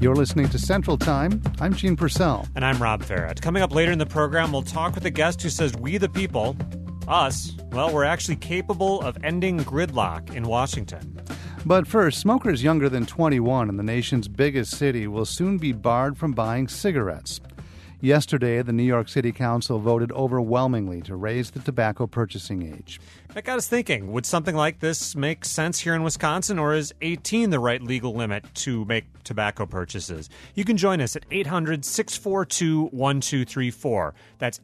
You're listening to Central Time. I'm Gene Purcell. And I'm Rob Farrett. Coming up later in the program, we'll talk with a guest who says we the people, us, well, we're actually capable of ending gridlock in Washington. But first, smokers younger than 21 in the nation's biggest city will soon be barred from buying cigarettes. Yesterday, the New York City Council voted overwhelmingly to raise the tobacco purchasing age. That got us thinking, would something like this make sense here in Wisconsin, or is 18 the right legal limit to make tobacco purchases? You can join us at 800-642-1234. That's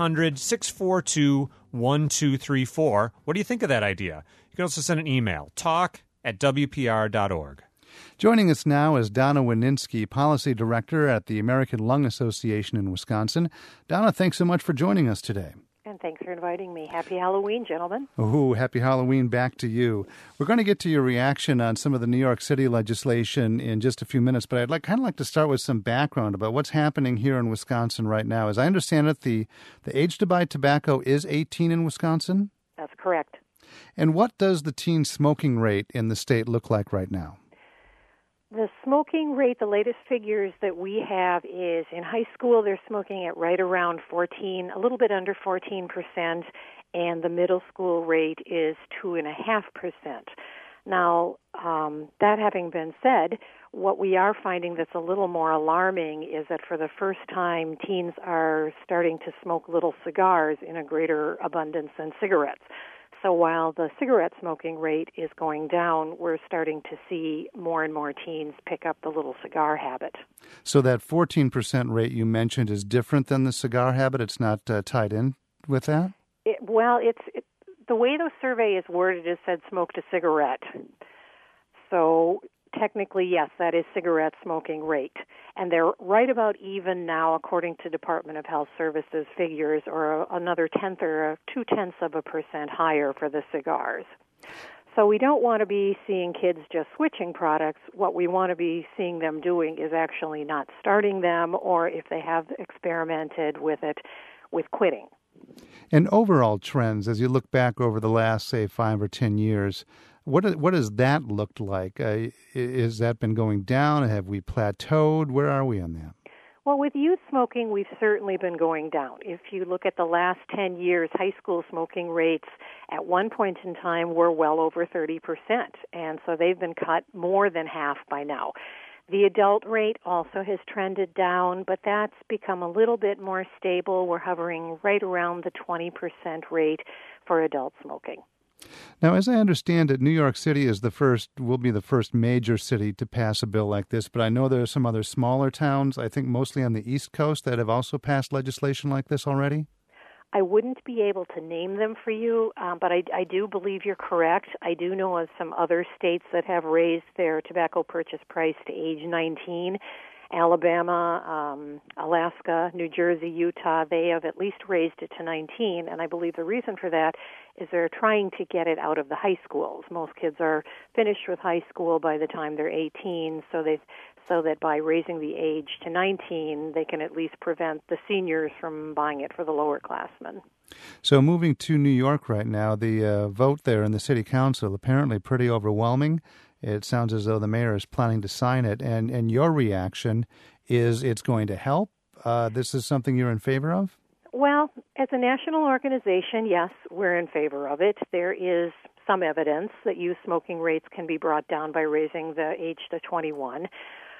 800-642-1234. What do you think of that idea? You can also send an email, talk@wpr.org. Joining us now is Donna Wininski, Policy Director at the American Lung Association in Wisconsin. Donna, thanks so much for joining us today. And thanks for inviting me. Happy Halloween, gentlemen. Oh, happy Halloween back to you. We're going to get to your reaction on some of the New York City legislation in just a few minutes, but I'd kind of like to start with some background about what's happening here in Wisconsin right now. As I understand it, the age to buy tobacco is 18 in Wisconsin? That's correct. And what does the teen smoking rate in the state look like right now? The smoking rate, the latest figures that we have is in high school, they're smoking at right around 14, a little bit under 14%, and the middle school rate is 2.5%. Now, that having been said, what we are finding that's a little more alarming is that for the first time, teens are starting to smoke little cigars in a greater abundance than cigarettes. So while the cigarette smoking rate is going down, we're starting to see more and more teens pick up the little cigar habit. So that 14% rate you mentioned is different than the cigar habit? It's not tied in with that? The way the survey is worded is said smoked a cigarette. So technically, yes, that is cigarette smoking rate. And they're right about even now, according to Department of Health Services figures, or another 0.2% higher for the cigars. So we don't want to be seeing kids just switching products. What we want to be seeing them doing is actually not starting them, or if they have experimented with it, with quitting. And overall trends, as you look back over the last, say, 5 or 10 years, what has that looked like? Has that been going down? Have we plateaued? Where are we on that? Well, with youth smoking, we've certainly been going down. If you look at the last 10 years, high school smoking rates at one point in time were well over 30%, and so they've been cut more than half by now. The adult rate also has trended down, but that's become a little bit more stable. We're hovering right around the 20% rate for adult smoking. Now, as I understand it, New York City will be the first major city to pass a bill like this, but I know there are some other smaller towns, I think mostly on the East Coast, that have also passed legislation like this already? I wouldn't be able to name them for you, but I do believe you're correct. I do know of some other states that have raised their tobacco purchase price to age 19. Alabama, Alaska, New Jersey, Utah, they have at least raised it to 19, and I believe the reason for that is they're trying to get it out of the high schools. Most kids are finished with high school by the time they're 18, so that by raising the age to 19, they can at least prevent the seniors from buying it for the lower classmen. So moving to New York right now, the vote there in the city council apparently pretty overwhelming. It sounds as though the mayor is planning to sign it, and your reaction is it's going to help? This is something you're in favor of? Well, as a national organization, yes, we're in favor of it. There is some evidence that youth smoking rates can be brought down by raising the age to 21.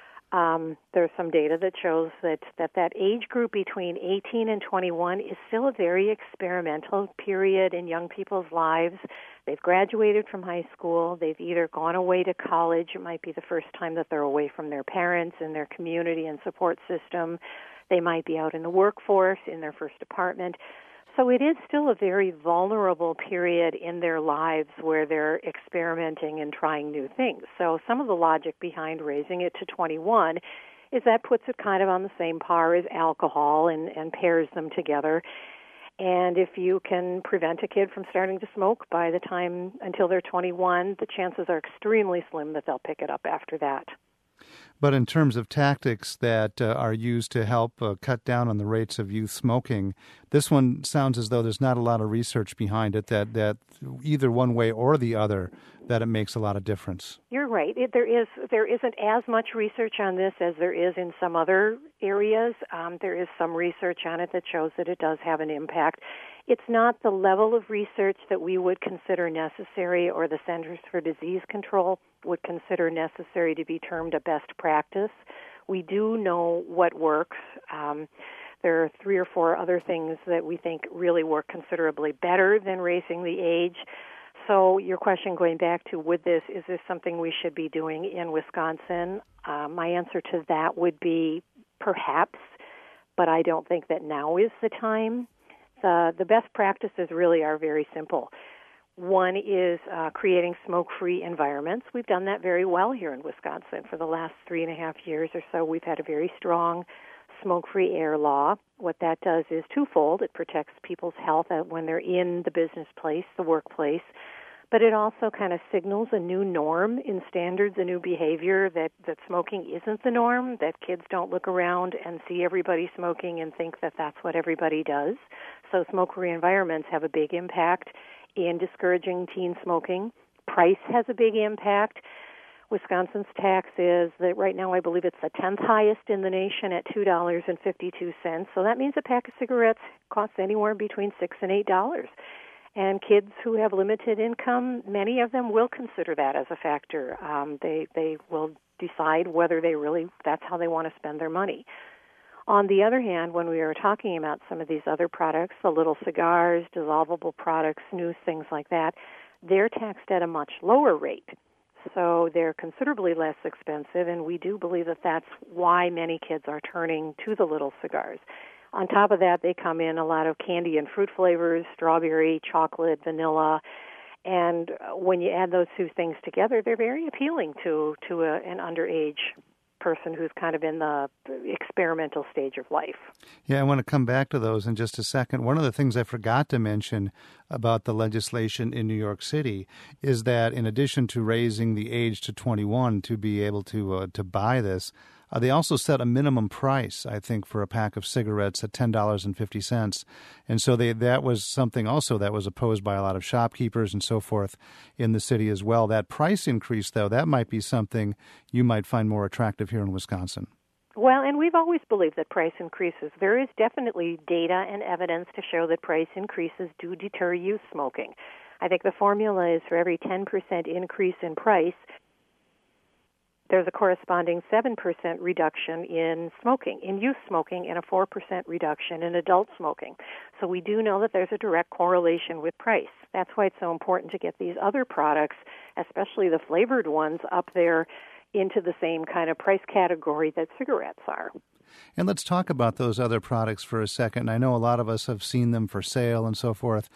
There's some data that shows that age group between 18 and 21 is still a very experimental period in young people's lives. They've graduated from high school. They've either gone away to college. It might be the first time that they're away from their parents and their community and support system. They might be out in the workforce in their first apartment. So it is still a very vulnerable period in their lives where they're experimenting and trying new things. So some of the logic behind raising it to 21 is that puts it kind of on the same par as alcohol and pairs them together. And if you can prevent a kid from starting to smoke by the time until they're 21, the chances are extremely slim that they'll pick it up after that. But in terms of tactics that are used to help cut down on the rates of youth smoking, this one sounds as though there's not a lot of research behind it that either one way or the other that it makes a lot of difference. You're right. There isn't as much research on this as there is in some other areas. There is some research on it that shows that it does have an impact. It's not the level of research that we would consider necessary or the Centers for Disease Control would consider necessary to be termed a best practice. We do know what works. There are 3 or 4 other things that we think really work considerably better than raising the age. So your question going back to is this something we should be doing in Wisconsin? My answer to that would be perhaps, but I don't think that now is the time. The best practices really are very simple. One is creating smoke-free environments. We've done that very well here in Wisconsin. For the last 3.5 years or so, we've had a very strong smoke-free air law. What that does is twofold. It protects people's health when they're in the business place, the workplace, but it also kind of signals a new norm in standards, a new behavior that smoking isn't the norm, that kids don't look around and see everybody smoking and think that that's what everybody does. So smoke-free environments have a big impact in discouraging teen smoking. Price has a big impact. Wisconsin's tax is that right now I believe it's the 10th highest in the nation at $2.52. So that means a pack of cigarettes costs anywhere between $6 and $8. And kids who have limited income, many of them will consider that as a factor. They will decide whether that's how they want to spend their money. On the other hand, when we are talking about some of these other products, the little cigars, dissolvable products, snus, things like that, they're taxed at a much lower rate. So they're considerably less expensive, and we do believe that that's why many kids are turning to the little cigars. On top of that, they come in a lot of candy and fruit flavors, strawberry, chocolate, vanilla, and when you add those 2 things together, they're very appealing to an underage person who's kind of in the experimental stage of life. Yeah, I want to come back to those in just a second. One of the things I forgot to mention about the legislation in New York City is that in addition to raising the age to 21 to be able to buy this, they also set a minimum price, I think, for a pack of cigarettes at $10.50. And so that was something also that was opposed by a lot of shopkeepers and so forth in the city as well. That price increase, though, that might be something you might find more attractive here in Wisconsin. Well, and we've always believed that price increases. There is definitely data and evidence to show that price increases do deter youth smoking. I think the formula is for every 10% increase in price, there's a corresponding 7% reduction in smoking, in youth smoking, and a 4% reduction in adult smoking. So we do know that there's a direct correlation with price. That's why it's so important to get these other products, especially the flavored ones, up there into the same kind of price category that cigarettes are. And let's talk about those other products for a second. I know a lot of us have seen them for sale and so forth.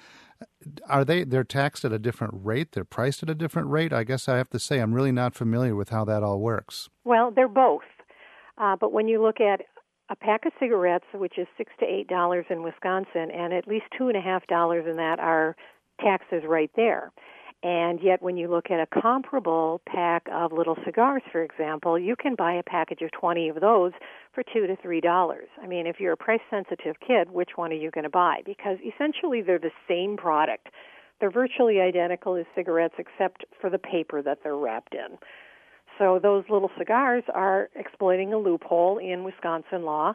They're taxed at a different rate? They're priced at a different rate? I guess I have to say I'm really not familiar with how that all works. Well, they're both. But when you look at a pack of cigarettes, which is $6 to $8 in Wisconsin, and at least $2.50 in that are taxes right there. And yet when you look at a comparable pack of little cigars, for example, you can buy a package of 20 of those for $2 to $3. I mean, if you're a price-sensitive kid, which one are you going to buy? Because essentially they're the same product. They're virtually identical as cigarettes except for the paper that they're wrapped in. So those little cigars are exploiting a loophole in Wisconsin law,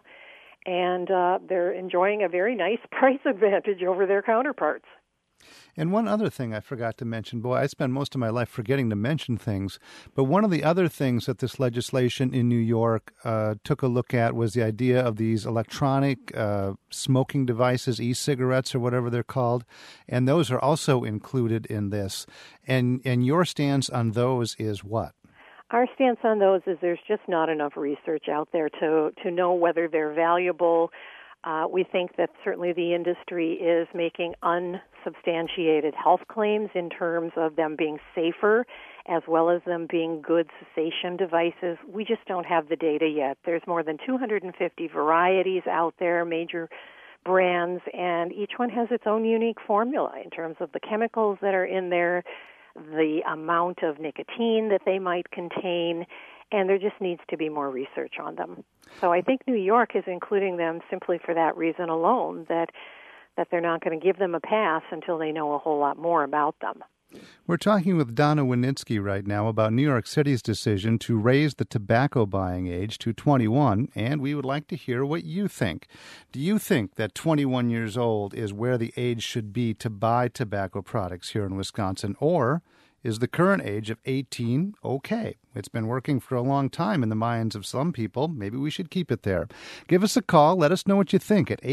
and they're enjoying a very nice price advantage over their counterparts. And one other thing I forgot to mention, boy, I spend most of my life forgetting to mention things, but one of the other things that this legislation in New York took a look at was the idea of these electronic smoking devices, e-cigarettes or whatever they're called, and those are also included in this. And your stance on those is what? Our stance on those is there's just not enough research out there to know whether they're valuable. We think that certainly the industry is making unsubstantiated health claims in terms of them being safer as well as them being good cessation devices. We just don't have the data yet. There's more than 250 varieties out there, major brands, and each one has its own unique formula in terms of the chemicals that are in there, the amount of nicotine that they might contain, and there just needs to be more research on them. So I think New York is including them simply for that reason alone, that they're not going to give them a pass until they know a whole lot more about them. We're talking with Donna Winitsky right now about New York City's decision to raise the tobacco buying age to 21, and we would like to hear what you think. Do you think that 21 years old is where the age should be to buy tobacco products here in Wisconsin, or is the current age of 18 okay? It's been working for a long time in the minds of some people. Maybe we should keep it there. Give us a call. Let us know what you think at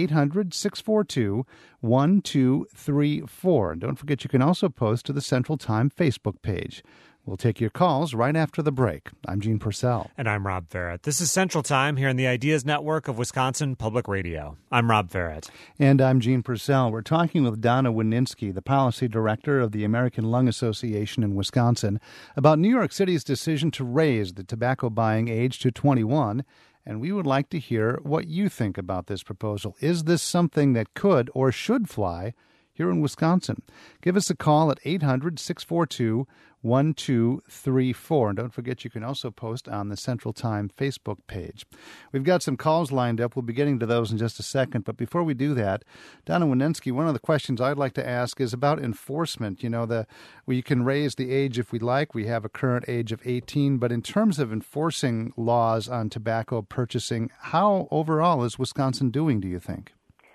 800-642-1234. And don't forget, you can also post to the Central Time Facebook page. We'll take your calls right after the break. I'm Gene Purcell. And I'm Rob Farrett. This is Central Time here in the Ideas Network of Wisconsin Public Radio. I'm Rob Farrett. And I'm Gene Purcell. We're talking with Donna Winitsky, the Policy Director of the American Lung Association in Wisconsin, about New York City's decision to raise the tobacco buying age to 21. And we would like to hear what you think about this proposal. Is this something that could or should fly here in Wisconsin? Give us a call at 800-642-1234. And don't forget, you can also post on the Central Time Facebook page. We've got some calls lined up. We'll be getting to those in just a second. But before we do that, Donna Winitsky, one of the questions I'd like to ask is about enforcement. You know, we can raise the age if we like. We have a current age of 18. But in terms of enforcing laws on tobacco purchasing, how overall is Wisconsin doing, do you think?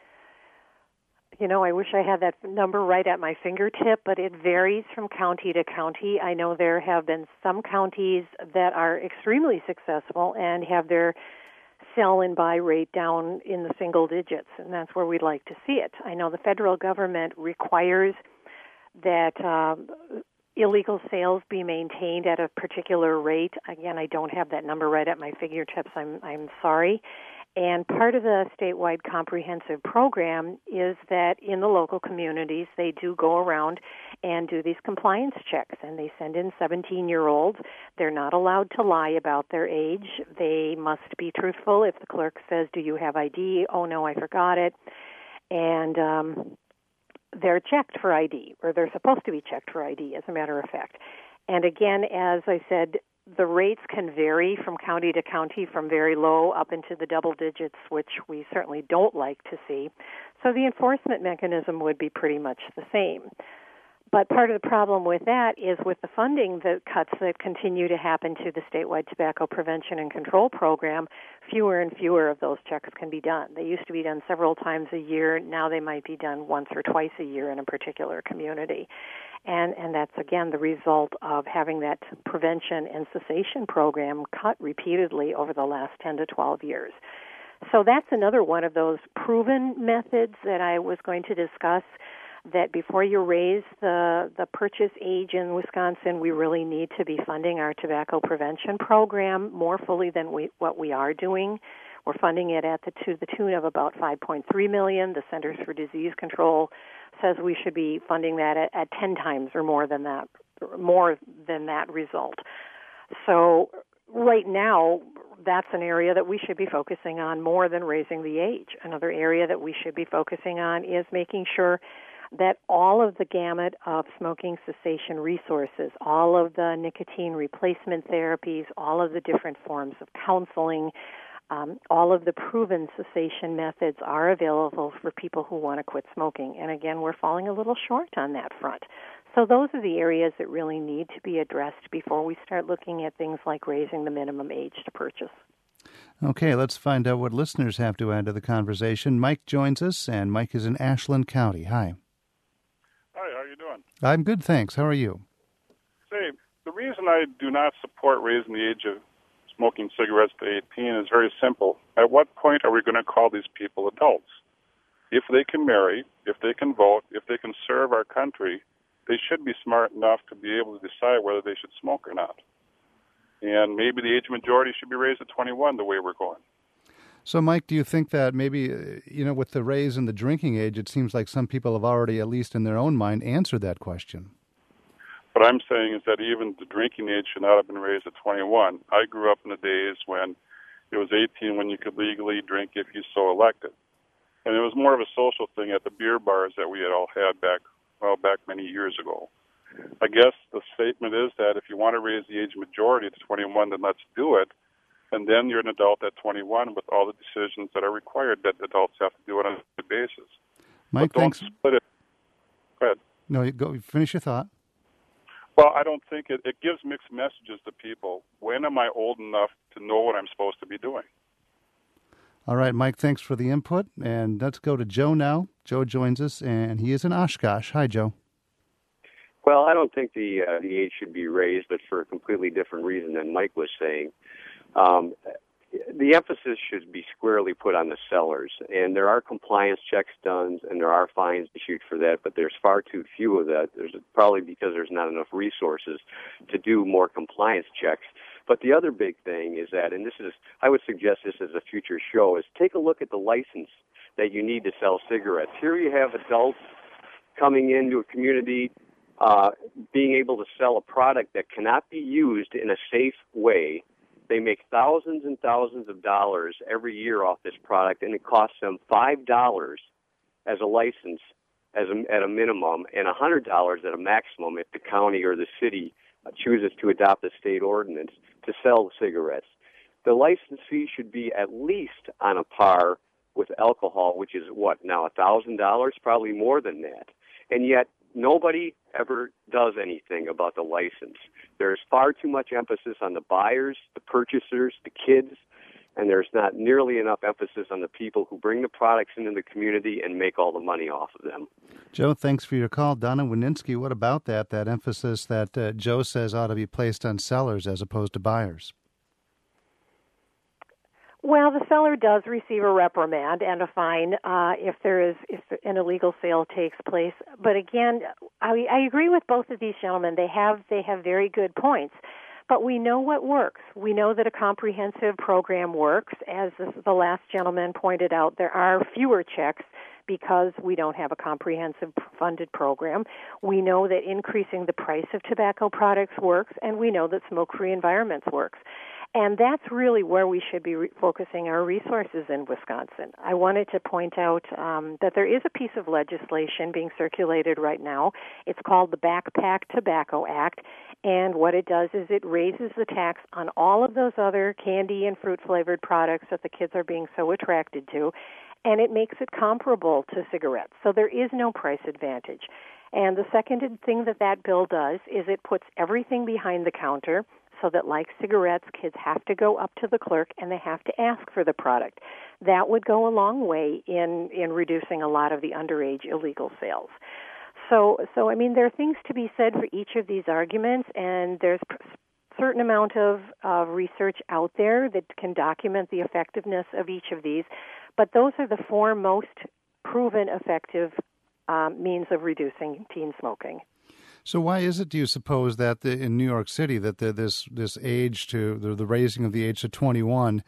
You know, I wish I had that number right at my fingertip, but it varies from county to county. I know there have been some counties that are extremely successful and have their sell and buy rate down in the single digits, and that's where we'd like to see it. I know the federal government requires that illegal sales be maintained at a particular rate. Again, I don't have that number right at my fingertips. I'm sorry. And part of the statewide comprehensive program is that in the local communities, they do go around and do these compliance checks, and they send in 17-year-olds. They're not allowed to lie about their age. They must be truthful. If the clerk says, "Do you have ID?" "Oh, no, I forgot it." And they're checked for ID, or they're supposed to be checked for ID, as a matter of fact. And again, as I said, the rates can vary from county to county, from very low up into the double digits, which we certainly don't like to see. So the enforcement mechanism would be pretty much the same. But part of the problem with that is with the funding the cuts that continue to happen to the statewide tobacco prevention and control program, fewer and fewer of those checks can be done. They used to be done several times a year. Now they might be done once or twice a year in a particular community. And that's, again, the result of having that prevention and cessation program cut repeatedly over the last 10 to 12 years. So that's another one of those proven methods that I was going to discuss, that before you raise the purchase age in Wisconsin, we really need to be funding our tobacco prevention program more fully than what we are doing. We're funding it to the tune of about $5.3 million. The Centers for Disease Control says we should be funding that at 10 times or more than that result. So right now, that's an area that we should be focusing on more than raising the age. Another area that we should be focusing on is making sure that all of the gamut of smoking cessation resources, all of the nicotine replacement therapies, all of the different forms of counseling, all of the proven cessation methods are available for people who want to quit smoking. And again, we're falling a little short on that front. So those are the areas that really need to be addressed before we start looking at things like raising the minimum age to purchase. Okay, let's find out what listeners have to add to the conversation. Mike joins us, and Mike is in Ashland County. Hi. Hi, how are you doing? I'm good, thanks. How are you? Say, the reason I do not support raising the age of smoking cigarettes to 18 is very simple. At what point are we going to call these people adults? If they can marry, if they can vote, if they can serve our country, they should be smart enough to be able to decide whether they should smoke or not. And maybe the age of majority should be raised to 21 the way we're going. So, Mike, do you think that maybe, with the raise in the drinking age, it seems like some people have already, at least in their own mind, answered that question? What I'm saying is that even the drinking age should not have been raised to 21. I grew up in the days when it was 18 when you could legally drink if you so elected. And it was more of a social thing at the beer bars that we had all had back many years ago. I guess the statement is that if you want to raise the age of majority to 21, then let's do it. And then you're an adult at 21 with all the decisions that are required that adults have to do on a daily basis. Mike, but don't thanks. split it. Go ahead. No, finish your thought. Well, I don't think it gives mixed messages to people. When am I old enough to know what I'm supposed to be doing? All right, Mike, thanks for the input. And let's go to Joe now. Joe joins us, and he is in Oshkosh. Hi, Joe. Well, I don't think the age should be raised, but for a completely different reason than Mike was saying. The emphasis should be squarely put on the sellers, and there are compliance checks done, and there are fines issued for that, but there's far too few of that. There's probably because there's not enough resources to do more compliance checks. But the other big thing is that, and I would suggest this as a future show, is take a look at the license that you need to sell cigarettes. Here you have adults coming into a community, being able to sell a product that cannot be used in a safe way. They make thousands and thousands of dollars every year off this product, and it costs them $5 as a license at a minimum and $100 at a maximum if the county or the city chooses to adopt a state ordinance to sell cigarettes. The license fee should be at least on a par with alcohol, which is now $1,000, probably more than that. And yet nobody ever does anything about the license. There's far too much emphasis on the buyers, the purchasers, the kids, and there's not nearly enough emphasis on the people who bring the products into the community and make all the money off of them. Joe, thanks for your call. Donna Wininski, what about that emphasis that Joe says ought to be placed on sellers as opposed to buyers? Well, the seller does receive a reprimand and a fine if an illegal sale takes place. But again, I agree with both of these gentlemen. They have very good points. But we know what works. We know that a comprehensive program works. As the last gentleman pointed out, there are fewer checks because we don't have a comprehensive funded program. We know that increasing the price of tobacco products works, and we know that smoke-free environments works. And that's really where we should be focusing our resources in Wisconsin. I wanted to point out that there is a piece of legislation being circulated right now. It's called the Backpack Tobacco Act, and what it does is it raises the tax on all of those other candy and fruit-flavored products that the kids are being so attracted to, and it makes it comparable to cigarettes. So there is no price advantage. And the second thing that bill does is it puts everything behind the counter, so that, like cigarettes, kids have to go up to the clerk and they have to ask for the product. That would go a long way in reducing a lot of the underage illegal sales. So I mean, there are things to be said for each of these arguments, and there's a certain amount of research out there that can document the effectiveness of each of these, but those are the four most proven effective means of reducing teen smoking. So why is it, do you suppose, that in New York City that this age to the raising of the age to 21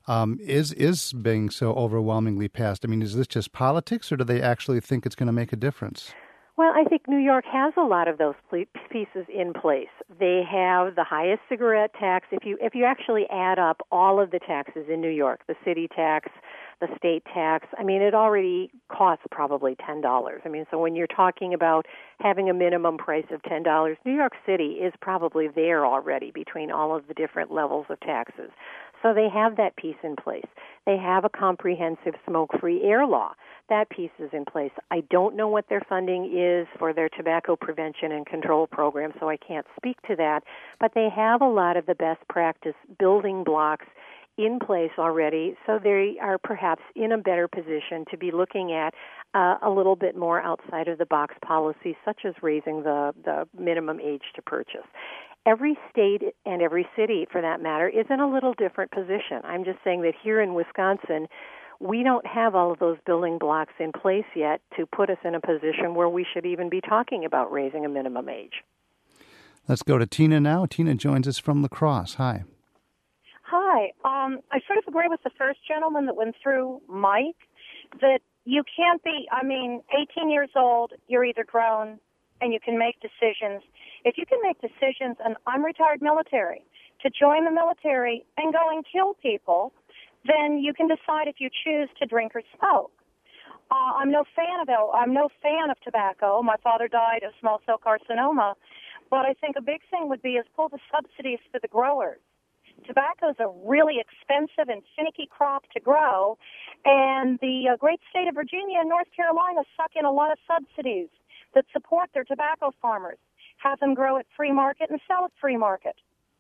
is being so overwhelmingly passed? I mean, is this just politics, or do they actually think it's going to make a difference? Well, I think New York has a lot of those pieces in place. They have the highest cigarette tax. If you actually add up all of the taxes in New York, the city tax, the state tax, I mean, it already costs probably $10. I mean, so when you're talking about having a minimum price of $10, New York City is probably there already between all of the different levels of taxes. So they have that piece in place. They have a comprehensive smoke-free air law. That piece is in place. I don't know what their funding is for their tobacco prevention and control program, so I can't speak to that. But they have a lot of the best practice building blocks in place already, so they are perhaps in a better position to be looking at a little bit more outside of the box policies, such as raising the minimum age to purchase. Every state and every city, for that matter, is in a little different position. I'm just saying that here in Wisconsin, we don't have all of those building blocks in place yet to put us in a position where we should even be talking about raising a minimum age. Let's go to Tina now. Tina joins us from La Crosse. Hi. Hi. I sort of agree with the first gentleman that went through, Mike, that you can't be, 18 years old, you're either grown and you can make decisions. If you can make decisions, and I'm retired military, to join the military and go and kill people, then you can decide if you choose to drink or smoke. I'm no fan of tobacco. My father died of small cell carcinoma, but I think a big thing would be is pull the subsidies for the growers. Tobacco is a really expensive and finicky crop to grow, and the great state of Virginia and North Carolina suck in a lot of subsidies that support their tobacco farmers. have them grow at free market and sell at free market.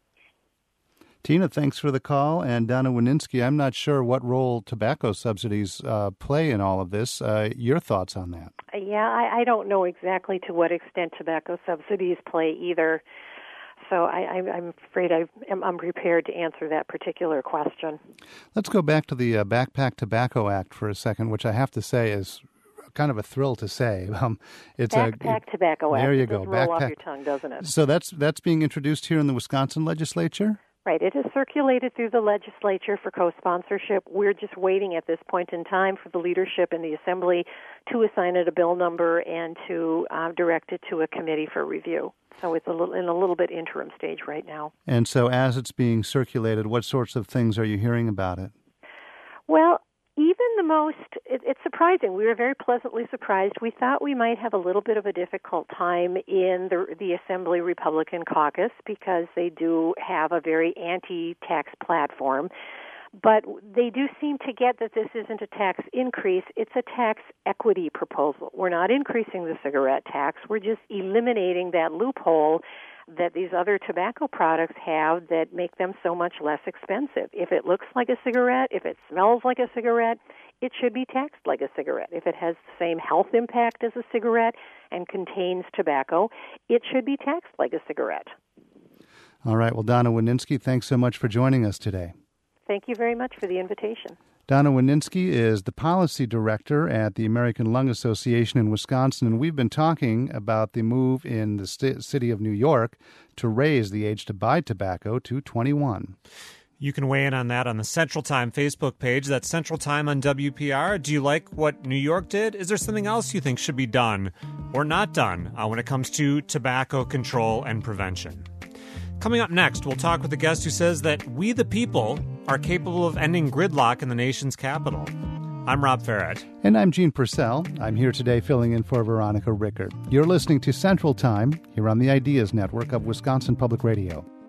Tina, thanks for the call. And Donna Wininski, I'm not sure what role tobacco subsidies play in all of this. Your thoughts on that? Yeah, I don't know exactly to what extent tobacco subsidies play either. So I'm afraid I'm prepared to answer that particular question. Let's go back to the Backpack Tobacco Act for a second, which I have to say is kind of a thrill to say. It's Backpack Tobacco Act. There you go. It does roll off your tongue, doesn't it? So that's being introduced here in the Wisconsin legislature? Right. It is circulated through the legislature for co-sponsorship. We're just waiting at this point in time for the leadership in the Assembly to assign it a bill number and to direct it to a committee for review. So it's in a little bit interim stage right now. And so as it's being circulated, what sorts of things are you hearing about it? Well, even the most, it's surprising. We were very pleasantly surprised. We thought we might have a little bit of a difficult time in the Assembly Republican caucus because they do have a very anti-tax platform. But they do seem to get that this isn't a tax increase, it's a tax equity proposal. We're not increasing the cigarette tax, we're just eliminating that loophole that these other tobacco products have that make them so much less expensive. If it looks like a cigarette, if it smells like a cigarette, it should be taxed like a cigarette. If it has the same health impact as a cigarette and contains tobacco, it should be taxed like a cigarette. All right. Well, Donna Wininski, thanks so much for joining us today. Thank you very much for the invitation. Donna Wininski is the policy director at the American Lung Association in Wisconsin, and we've been talking about the move in the city of New York to raise the age to buy tobacco to 21. You can weigh in on that on the Central Time Facebook page. That's Central Time on WPR. Do you like what New York did? Is there something else you think should be done or not done when it comes to tobacco control and prevention? Coming up next, we'll talk with a guest who says that we the people are capable of ending gridlock in the nation's capital. I'm Rob Farrett. And I'm Gene Purcell. I'm here today filling in for Veronica Rickert. You're listening to Central Time here on the Ideas Network of Wisconsin Public Radio.